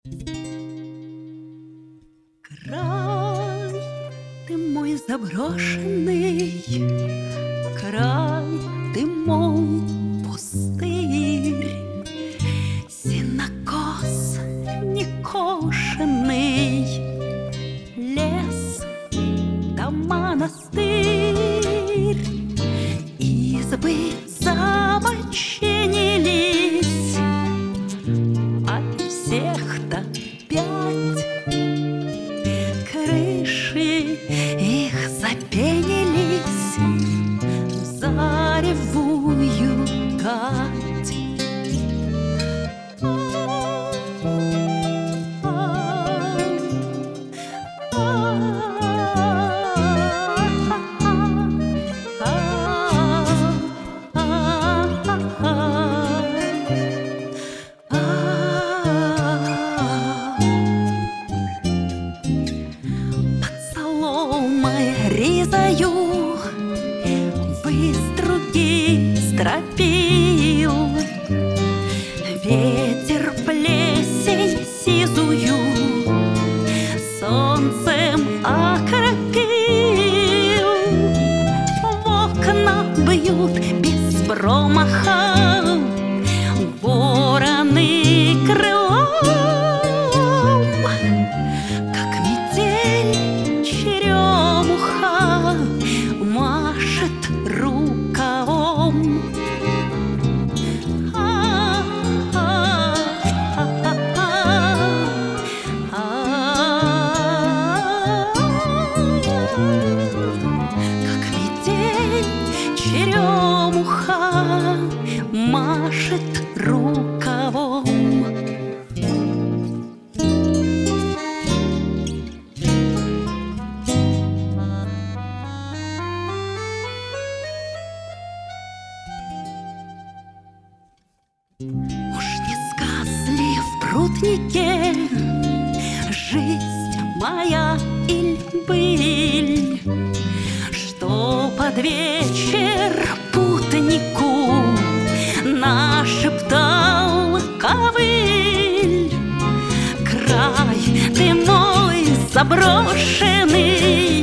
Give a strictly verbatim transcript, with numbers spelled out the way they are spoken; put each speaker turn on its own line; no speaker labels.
Край, ты мой заброшенный, край, ты мой пустырь, сенокос некошенный, лес да монастырь, избы замоченились, от всех-то пять, крыши их запенились в заревую гать. Резаю выструги стропил, ветер плесень сизую солнцем окропил. В окна бьют без промаха вороны крылом, как метель черемуха машет рукавом. Как метель черемуха машет рукавом. Уж не сказли в пруднике жизнь моя иль быль, что под вечер путнику нашептал ковыль. Край, ты мой заброшенный,